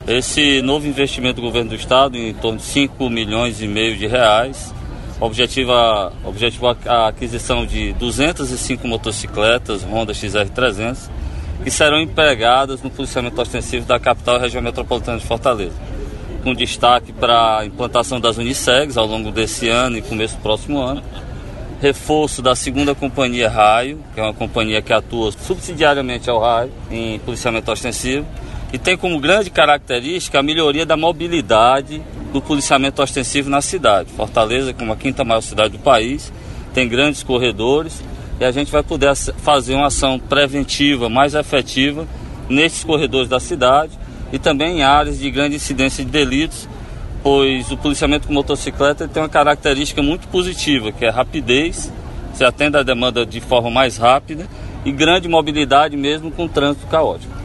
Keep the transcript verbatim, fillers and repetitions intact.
Esse novo investimento do governo do estado, em torno de cinco milhões e meio de reais, objetiva, objetiva a aquisição de duzentas e cinco motocicletas Honda X R trezentos, que serão empregadas no policiamento ostensivo da capital e região metropolitana de Fortaleza, com destaque para a implantação das Unissegs ao longo desse ano e começo do próximo ano, reforço da segunda companhia Raio, que é uma companhia que atua subsidiariamente ao Raio em policiamento ostensivo, e tem como grande característica a melhoria da mobilidade do policiamento ostensivo na cidade. Fortaleza, como a quinta maior cidade do país, tem grandes corredores e a gente vai poder fazer uma ação preventiva mais efetiva nesses corredores da cidade e também em áreas de grande incidência de delitos, pois o policiamento com motocicleta tem uma característica muito positiva, que é rapidez, se atende à demanda de forma mais rápida e grande mobilidade mesmo com trânsito caótico.